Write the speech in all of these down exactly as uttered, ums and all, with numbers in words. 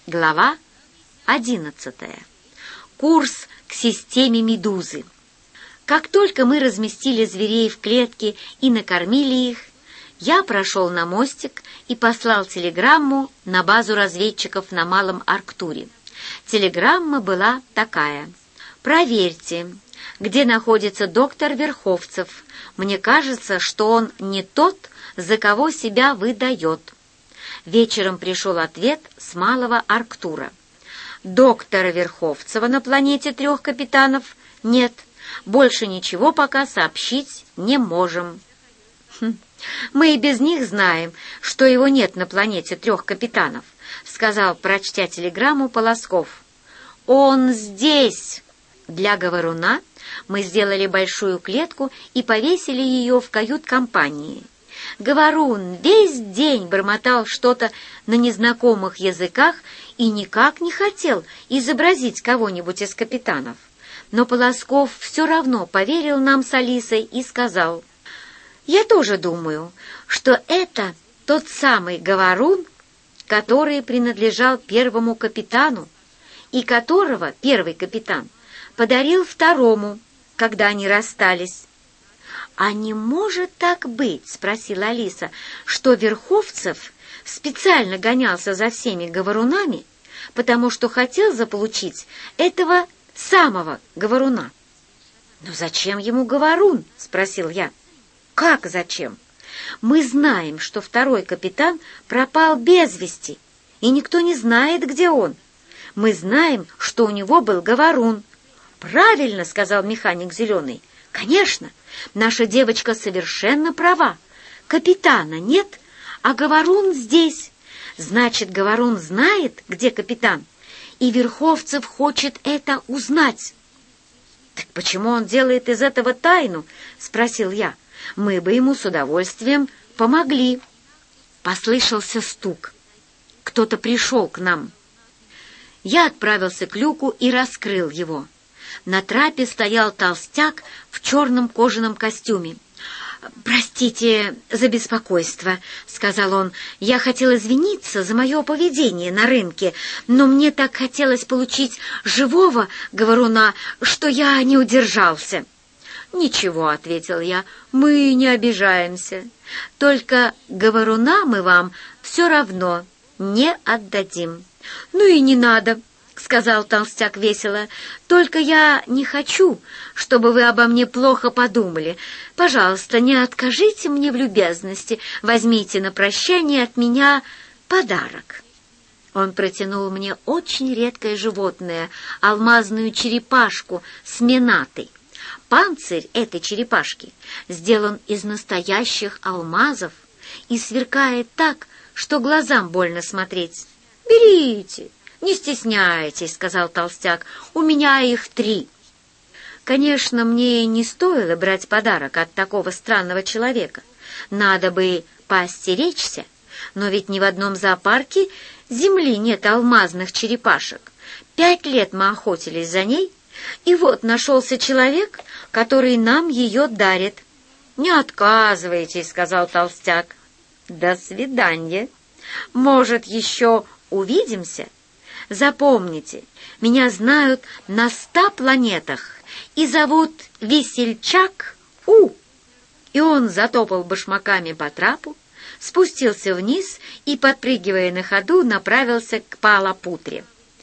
Глава одиннадцатая. Курс к системе Медузы. Как только мы разместили зверей в клетке и накормили их, я прошел на мостик и послал телеграмму на базу разведчиков на Малом Арктуре. Телеграмма была такая: «Проверьте, где находится доктор Верховцев. Мне кажется, что он не тот, за кого себя выдает». Вечером пришел ответ с Малого Арктура. Доктора Верховцева на планете трех капитанов нет. Больше ничего пока сообщить не можем. Хм. Мы и без них знаем, что его нет на планете трех капитанов, сказал, прочтя телеграмму, Полосков. Он здесь. Для говоруна мы сделали большую клетку и повесили ее в кают-компании. Говорун весь день бормотал что-то на незнакомых языках и никак не хотел изобразить кого-нибудь из капитанов. Но Полосков все равно поверил нам с Алисой и сказал: «Я тоже думаю, что это тот самый говорун, который принадлежал первому капитану, и которого первый капитан подарил второму, когда они расстались». «А не может так быть, — спросила Алиса, — что Верховцев специально гонялся за всеми говорунами, потому что хотел заполучить этого самого говоруна?» «Но зачем ему говорун?» — спросил я. «Как зачем? Мы знаем, что второй капитан пропал без вести, и никто не знает, где он. Мы знаем, что у него был говорун». «Правильно, — сказал механик Зеленый. — Конечно, наша девочка совершенно права. Капитана нет, а говорун здесь. Значит, говорун знает, где капитан, и Верховцев хочет это узнать». «Так почему он делает из этого тайну?» — спросил я. «Мы бы ему с удовольствием помогли». Послышался стук. Кто-то пришел к нам. Я отправился к люку и раскрыл его. На трапе стоял толстяк в черном кожаном костюме. «Простите за беспокойство, — сказал он. — Я хотел извиниться за мое поведение на рынке, но мне так хотелось получить живого говоруна, что я не удержался». «Ничего, — ответил я, — мы не обижаемся. Только говоруна мы вам все равно не отдадим». «Ну и не надо, — сказал толстяк весело, — только я не хочу, чтобы вы обо мне плохо подумали. Пожалуйста, не откажите мне в любезности, возьмите на прощание от меня подарок». Он протянул мне очень редкое животное, алмазную черепашку с менатой. Панцирь этой черепашки сделан из настоящих алмазов и сверкает так, что глазам больно смотреть. «Берите, не стесняйтесь, — сказал толстяк, — у меня их три». Конечно, мне не стоило брать подарок от такого странного человека. Надо бы поостеречься, но ведь ни в одном зоопарке земли нет алмазных черепашек. Пять лет мы охотились за ней, и вот нашелся человек, который нам ее дарит. «Не отказывайтесь, — сказал толстяк. — До свидания. Может, еще увидимся? Запомните, меня знают на ста планетах и зовут Весельчак У». И он затопал башмаками по трапу, спустился вниз и, подпрыгивая на ходу, направился к Палапутре.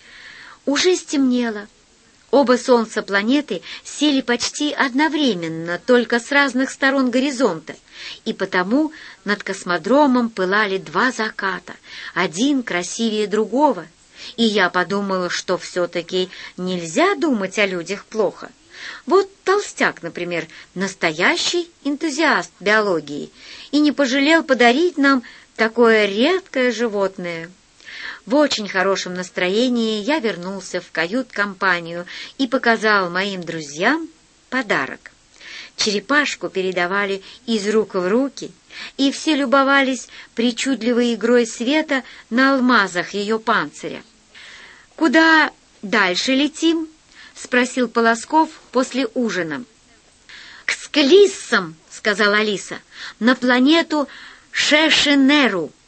Уже стемнело. Оба солнца планеты сели почти одновременно, только с разных сторон горизонта, и потому над космодромом пылали два заката, один красивее другого. И я подумала, что все-таки нельзя думать о людях плохо. Вот толстяк, например, настоящий энтузиаст биологии, и не пожалел подарить нам такое редкое животное. В очень хорошем настроении я вернулся в кают-компанию и показал моим друзьям подарок. Черепашку передавали из рук в руки, и все любовались причудливой игрой света на алмазах ее панциря. «Куда дальше летим?» — спросил Полосков после ужина. «К Склиссам, — сказала Алиса, — на планету Шешенеру».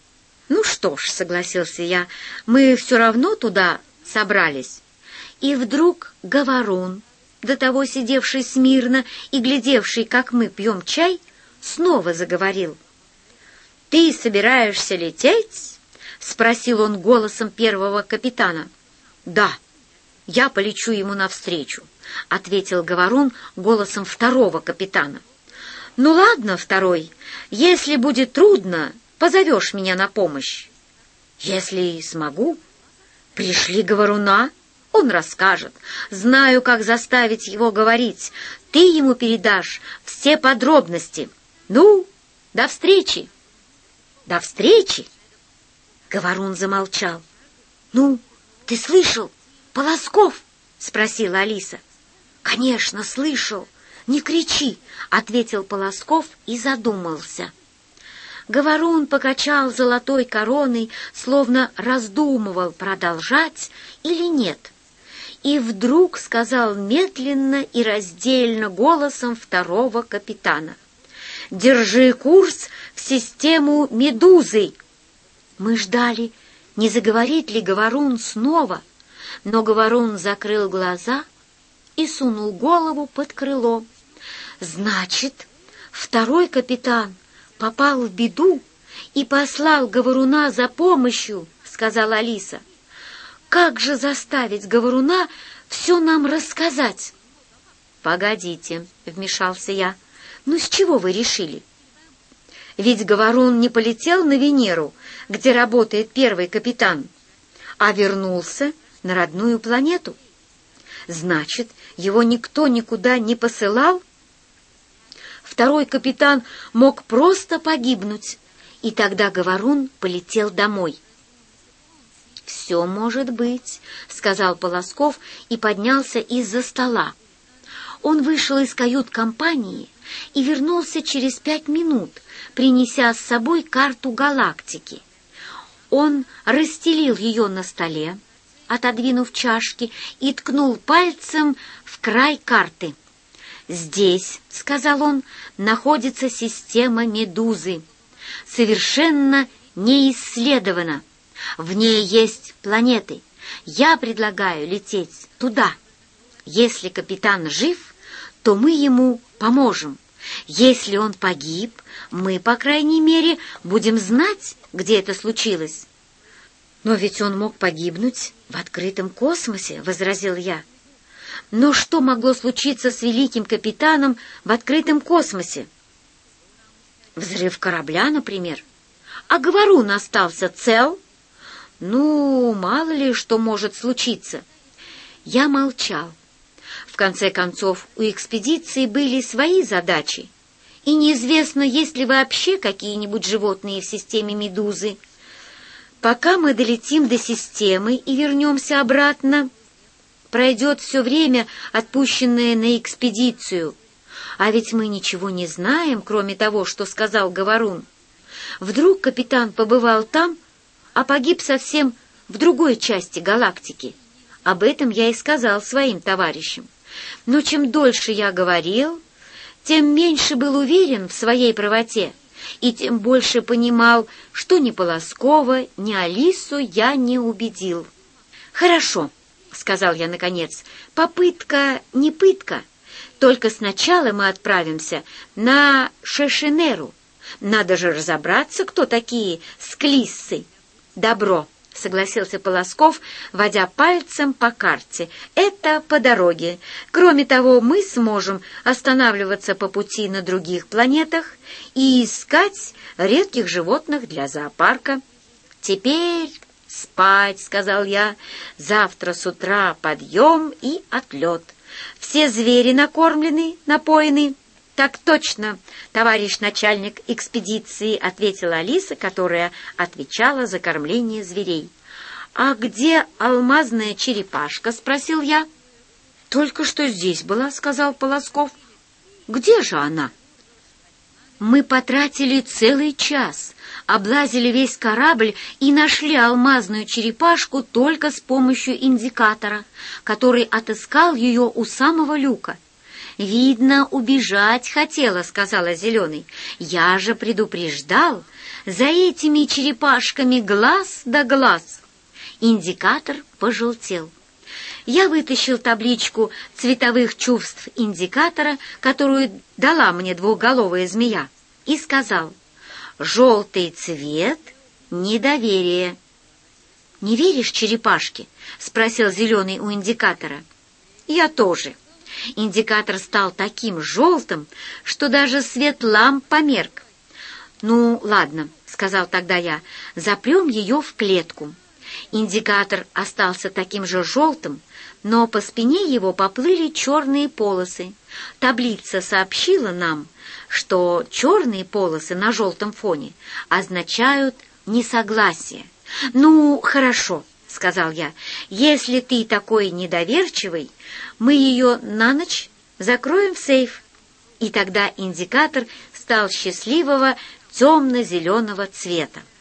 «Ну что ж», — согласился я, — «мы все равно туда собрались». И вдруг Говорун, до того сидевший смирно и глядевший, как мы пьем чай, снова заговорил. «Ты собираешься лететь?» — спросил он голосом первого капитана. «Да, я полечу ему навстречу», — ответил Говорун голосом второго капитана. «Ну ладно, второй, если будет трудно, позовешь меня на помощь». «Если смогу». «Пришли Говоруна, он расскажет. Знаю, как заставить его говорить. Ты ему передашь все подробности. Ну, до встречи». «До встречи?» Говорун замолчал. «Ну, ты слышал, Полосков?» — спросила Алиса. «Конечно, слышал. Не кричи», — ответил Полосков и задумался. Говорун покачал золотой короной, словно раздумывал, продолжать или нет. И вдруг сказал медленно и раздельно голосом второго капитана: «Держи курс в систему Медузы». Мы ждали, не заговорит ли Говорун снова, но Говорун закрыл глаза и сунул голову под крыло. «Значит, второй капитан попал в беду и послал Говоруна за помощью», — сказала Алиса. «Как же заставить Говоруна все нам рассказать?» «Погодите», — вмешался я, — «ну с чего вы решили? Ведь Говорун не полетел на Венеру, где работает первый капитан, а вернулся на родную планету. Значит, его никто никуда не посылал? Второй капитан мог просто погибнуть, и тогда Говорун полетел домой». «Все может быть», — сказал Полосков и поднялся из-за стола. Он вышел из кают-компании и вернулся через пять минут, принеся с собой карту галактики. Он расстелил ее на столе, отодвинув чашки, и ткнул пальцем в край карты. «Здесь, — сказал он, — находится система Медузы. Совершенно не исследована. В ней есть планеты. Я предлагаю лететь туда. Если капитан жив, то мы ему поможем. Если он погиб, мы, по крайней мере, будем знать, где это случилось». «Но ведь он мог погибнуть в открытом космосе», — возразил я. «Но что могло случиться с великим капитаном в открытом космосе?» «Взрыв корабля, например. А Говорун остался цел?» «Ну, мало ли что может случиться». Я молчал. В конце концов, у экспедиции были свои задачи, и неизвестно, есть ли вообще какие-нибудь животные в системе Медузы. Пока мы долетим до системы и вернемся обратно, пройдет все время, отпущенное на экспедицию. А ведь мы ничего не знаем, кроме того, что сказал Говорун. Вдруг капитан побывал там, а погиб совсем в другой части галактики. Об этом я и сказал своим товарищам. Но чем дольше я говорил, тем меньше был уверен в своей правоте, и тем больше понимал, что ни Полоскова, ни Алису я не убедил. «Хорошо», — сказал я наконец, — «попытка не пытка. Только сначала мы отправимся на Шешенеру. Надо же разобраться, кто такие склиссы». «Добро», — согласился Полосков, водя пальцем по карте. «Это по дороге. Кроме того, мы сможем останавливаться по пути на других планетах и искать редких животных для зоопарка». «Теперь спать», — сказал я. «Завтра с утра подъем и отлет. Все звери накормлены, напоены». «Так точно, товарищ начальник экспедиции», — ответила Алиса, которая отвечала за кормление зверей. «А где алмазная черепашка?» — спросил я. «Только что здесь была», — сказал Полосков. «Где же она?» Мы потратили целый час, облазили весь корабль и нашли алмазную черепашку только с помощью индикатора, который отыскал ее у самого люка. «Видно, убежать хотела», — сказала Зеленый. «Я же предупреждал. За этими черепашками глаз да глаз. Индикатор пожелтел. Я вытащил табличку цветовых чувств индикатора, которую дала мне двухголовая змея, и сказал: «Желтый цвет — недоверие». «Не веришь черепашке?» — спросил зеленый у индикатора. «Я тоже». Индикатор стал таким желтым, что даже свет ламп померк. «Ну, ладно», — сказал тогда я, — «запрем ее в клетку». Индикатор остался таким же желтым, но по спине его поплыли черные полосы. Таблица сообщила нам, что черные полосы на желтом фоне означают несогласие. «Ну, хорошо», — сказал я, — «если ты такой недоверчивый, мы ее на ночь закроем в сейф». И тогда индикатор стал счастливого темно-зеленого цвета.